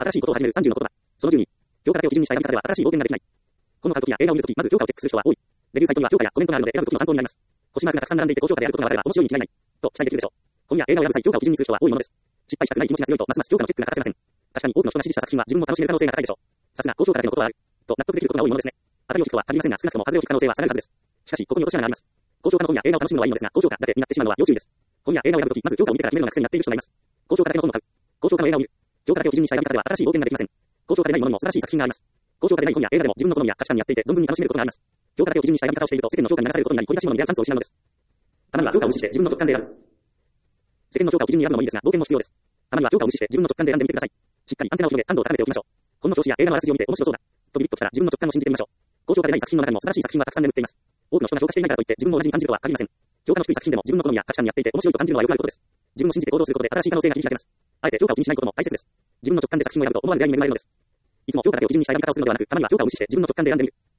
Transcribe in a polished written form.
新しいことを始める30の言葉。その12。評価だけを基準にした選び方では新しい要点ができない。本を買うときや映画を見るとき、まず評価をチェックする人は多い。レビューサイトには評価やコメントがあるので選ぶときの参考になります。星マークがたくさん並んでいて高評価であることが分かれば面白いに違いない。と期待できるでしょう。本や映画を選ぶ際評価を基準にする人は多いものです。失敗したくない気持ちが強いとますます評価のチェックが欠かせません。確かに多くの人が支持した作品は自分も楽しめる可能性が高いでしょう。さすが高評価だけのことはある。と納得できることが多いものですね。当たりを聞くとは限りませんが少なくとも外れを聞く可能性は下がるはずです。しかしここに落とし穴があります。高評価の本や映画を楽しむのはいいのですが高評価だけになってしまうのは要注意です。本や映画を選ぶときまず評価を見てから決めるのが癖になっている人がいます。高評価だけの本を買う。高評価の映画を見る。評価だけを基準にした選び方では新しい要点ができません。高評価でないものにも素晴らしい作品があります。高評価でない本や映画でも自分の好みや価値観に合っていて存分に楽しめることがあります。評価だけを基準にした選び方をしていると世間の評価に流されることになり掘り出し物に出会うチャンスを失うのです。たまには評価を無視して自分の直感で選ぶ。世間の評価を基準に選ぶのもいいですが冒険も必要です。たまには評価を無視して自分の直感で選んでみてください。しっかりアンテナを広げ感度を高めておきましょう。本の表紙や映画のあらすじを見て面白そうだとビビッときたら自分の直感を信じてみましょう。高評価でない作品の中にも素晴らしい作品はたくさん眠っています。多くの人が評価していないからといって自分も同じに感じるとは限りません。評価の低い作品でも自分の好みや価値観に合っていて面白いと感じるのはよくあることです。自分を信じて行動することで新しい可能性が切り開けます。あえて評価を気にしないことも大切です。自分の直感で作品を選ぶと思わぬ出会いに恵まれるのです。いつも評価だけを基準にした選び方をするのではなく、たまには評価を無視して自分の直感で選んでみる。